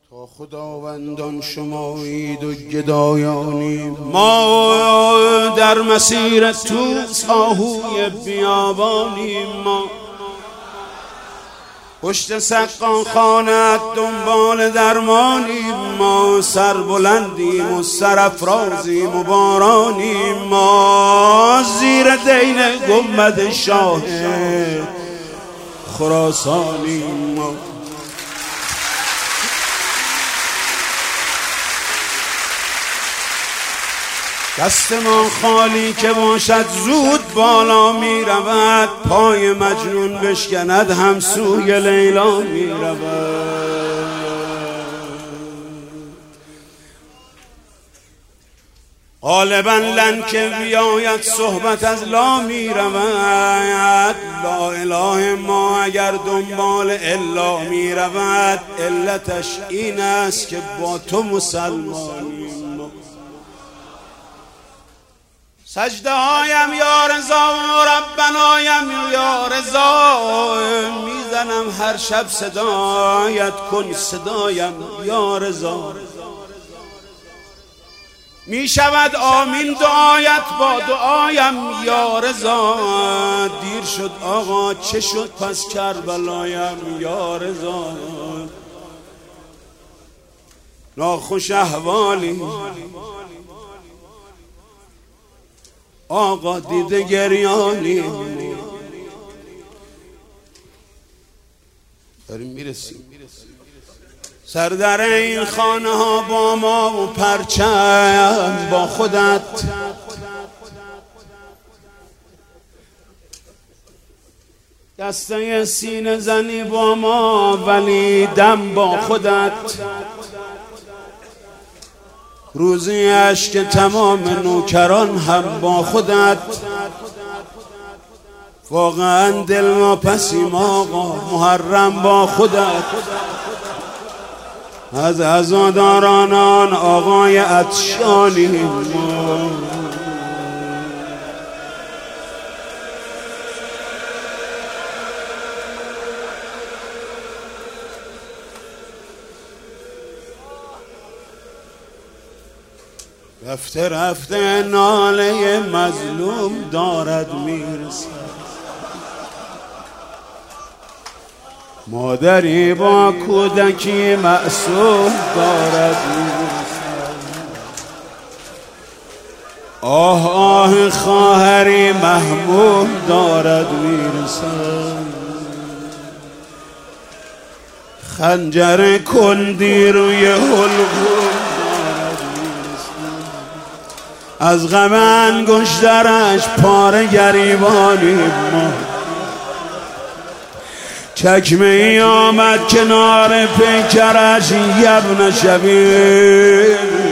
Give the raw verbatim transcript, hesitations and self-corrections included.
تا خداوندان شمایید و گدایانیم، ما در مسیر توس آهوی بیابانیم، ما پشت سقان خانت دنبال درمانیم، ما سربلندیم و سرافرازیم و بارانیم، ما زیر دین گنبد شاه خراسانیم، ما دست ما خالی که باشد زود بالا می رود، پای مجنون بشکند هم سوی لیلا می رود. غالبا لن که بیاید صحبت از لا می رود، لا اله ما اگر دنبال الا می رود، علتش این است که با تو مسلمانیم. سجده هایم یا رضا و ربنایم یا رضا، میزنم هر شب صدایت کن صدایم یا رضا، میشود آمین دعایت با دعایم یا رضا، دیر شد آقا چه شد پس کربلایم یا رضا، ناخوش احوالی آقا دیده گریانی، داریم میرسیم سر در این خانه ها با ما و پرچم با خودت، دسته سینه زنی با ما ولی دم با خودت، روزی اشک تمام نوکران هم با خودت، واقعا دل ما پسیم آقا محرم با خودت، از عزادارانان آقای عطشانی رفته رفته ناله مظلوم دارد میرسد، مادری با کودکی معصوم دارد میرسد، آه آه خواهری محموم دارد میرسد، خنجر کندی روی حلقوم از غم انگشترش پاره گریبانیم، ما چکمه ای آمد کنار پیکرش یبن شبیر،